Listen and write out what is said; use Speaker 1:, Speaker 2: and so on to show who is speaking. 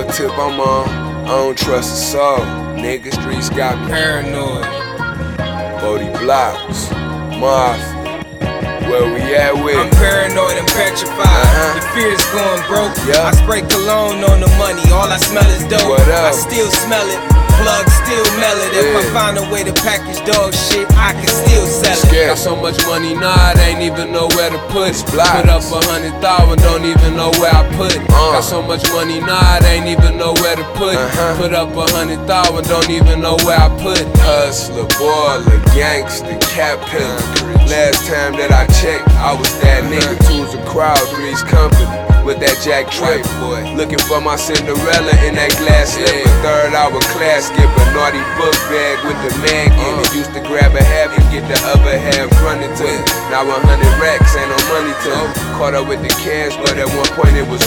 Speaker 1: what tip I'm on, I don't trust a soul. Nigga, streets got me
Speaker 2: paranoid.
Speaker 1: 40 blocks, Mafia, where we at with?
Speaker 2: I'm paranoid and petrified. The fear's going broke.
Speaker 1: Yeah.
Speaker 2: I spray cologne on the money, all I smell is dope.
Speaker 1: What
Speaker 2: I
Speaker 1: else?
Speaker 2: still smell it, plug still smell it. If I find a way to package dog shit, I can still sell it.
Speaker 1: Scared.
Speaker 3: Got so much money now, I ain't even know where to put it.
Speaker 1: blocks.
Speaker 3: Put up 100,000, don't even know where I put it. Got so much money now, I ain't even know where to put it. Put up 100,000, don't even know where I put it.
Speaker 1: Hustler, baller, gangster, cat pillar. Last time that I checked, I was that nigga. Two's a crowd, three's company. With that Jack Trip, boy. Looking for my Cinderella in that glass slipper. Third hour class skipper, naughty book bag with the mag in it. Used to grab a half and get the other half running to it. Now 100 racks, ain't no money to it. Caught up with the cash, but at one point it was